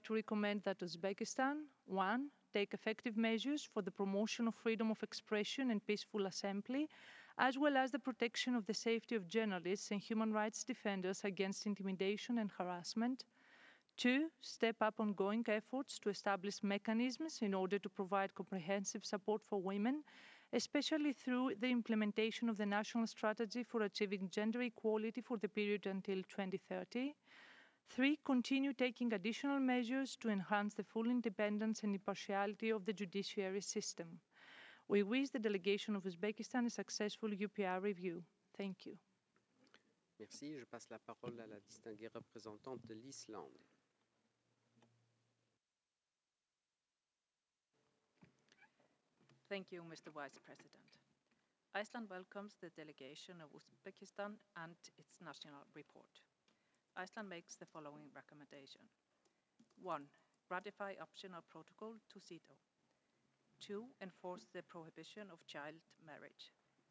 to recommend that Uzbekistan, 1, take effective measures for the promotion of freedom of expression and peaceful assembly, as well as the protection of the safety of journalists and human rights defenders against intimidation and harassment. 2, step up ongoing efforts to establish mechanisms in order to provide comprehensive support for women, especially through the implementation of the National Strategy for Achieving Gender Equality for the period until 2030. 3, continue taking additional measures to enhance the full independence and impartiality of the judiciary system. We wish the delegation of Uzbekistan a successful UPR review. Thank you. Merci. Je passe la parole à la distinguée représentante de l'Islande. Thank you, Mr. Vice President. Iceland welcomes the delegation of Uzbekistan and its national report. Iceland makes the following recommendation. 1. Ratify optional protocol to CETO. 2. Enforce the prohibition of child marriage.